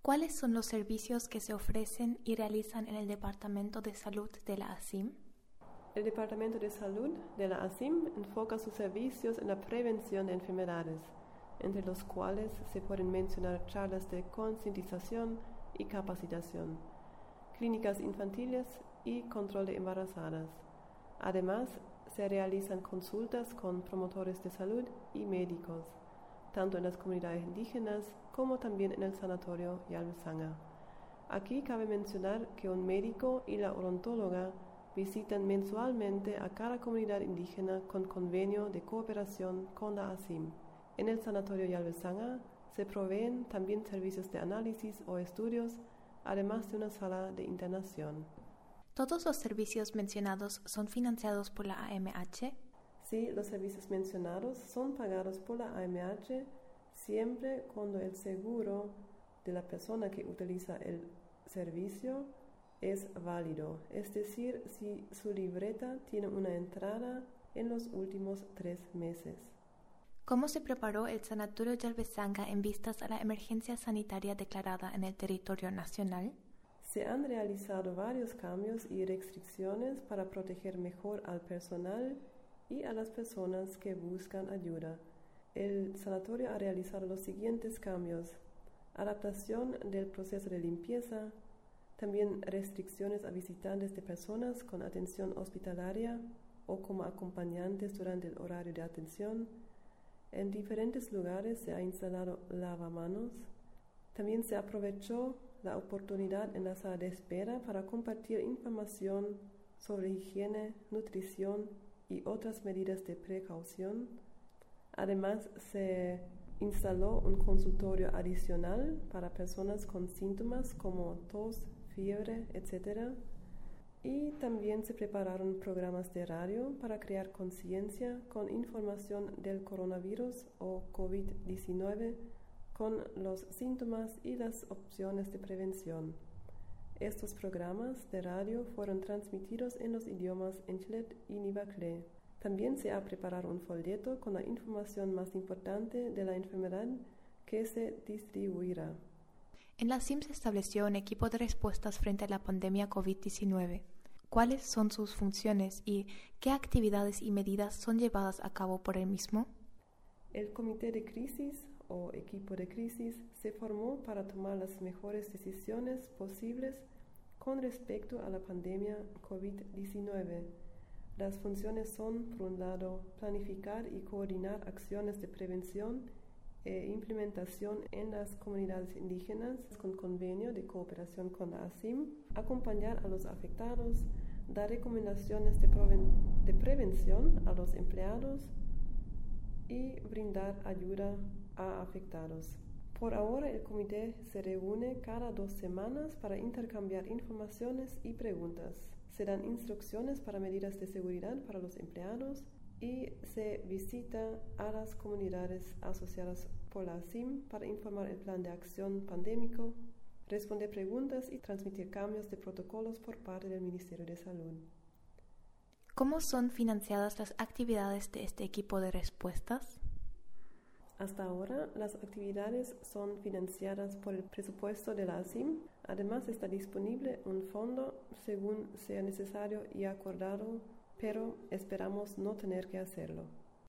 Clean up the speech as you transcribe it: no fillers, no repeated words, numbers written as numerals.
¿Cuáles son los servicios que se ofrecen y realizan en el Departamento de Salud de la ASIM? El Departamento de Salud de la ASIM enfoca sus servicios en la prevención de enfermedades, entre los cuales se pueden mencionar charlas de concientización y capacitación, clínicas infantiles y control de embarazadas. Además, se realizan consultas con promotores de salud y médicos, tanto en las comunidades indígenas como también en el Sanatorio Yalbezanga. Aquí cabe mencionar que un médico y la odontóloga visitan mensualmente a cada comunidad indígena con convenio de cooperación con la ASIM. En el Sanatorio Yalbezanga se proveen también servicios de análisis o estudios, además de una sala de internación. ¿Todos los servicios mencionados son financiados por la AMH? Sí, los servicios mencionados son pagados por la AMH siempre cuando el seguro de la persona que utiliza el servicio es válido, es decir, si su libreta tiene una entrada en los últimos 3 meses. ¿Cómo se preparó el Sanatorio Yalbezanga en vistas a la emergencia sanitaria declarada en el territorio nacional? Se han realizado varios cambios y restricciones para proteger mejor al personal y a las personas que buscan ayuda. El sanatorio ha realizado los siguientes cambios: adaptación del proceso de limpieza, también restricciones a visitantes de personas con atención hospitalaria o como acompañantes durante el horario de atención. En diferentes lugares se ha instalado lavamanos. También se aprovechó la oportunidad en la sala de espera para compartir información sobre higiene, nutrición y otras medidas de precaución. Además, se instaló un consultorio adicional para personas con síntomas como tos, fiebre, etc. Y también se prepararon programas de radio para crear conciencia con información del coronavirus o COVID-19 con los síntomas y las opciones de prevención. Estos programas de radio fueron transmitidos en los idiomas Enchlet y Nivaclé. También se ha preparado un folleto con la información más importante de la enfermedad que se distribuirá. En la ASIM se estableció un equipo de respuestas frente a la pandemia COVID-19. ¿Cuáles son sus funciones y qué actividades y medidas son llevadas a cabo por el mismo? El Comité de Crisis o Equipo de Crisis se formó para tomar las mejores decisiones posibles con respecto a la pandemia COVID-19. Las funciones son, por un lado, planificar y coordinar acciones de prevención e implementación en las comunidades indígenas con convenio de cooperación con la ASIM, acompañar a los afectados, dar recomendaciones de prevención a los empleados y brindar ayuda a afectados. Por ahora, el comité se reúne cada 2 semanas para intercambiar informaciones y preguntas. Se dan instrucciones para medidas de seguridad para los empleados y se visita a las comunidades asociadas por la ASIM para informar el plan de acción pandémico, responder preguntas y transmitir cambios de protocolos por parte del Ministerio de Salud. ¿Cómo son financiadas las actividades de este equipo de respuestas? Hasta ahora, las actividades son financiadas por el presupuesto de la ASIM. Además, está disponible un fondo según sea necesario y acordado, pero esperamos no tener que hacerlo.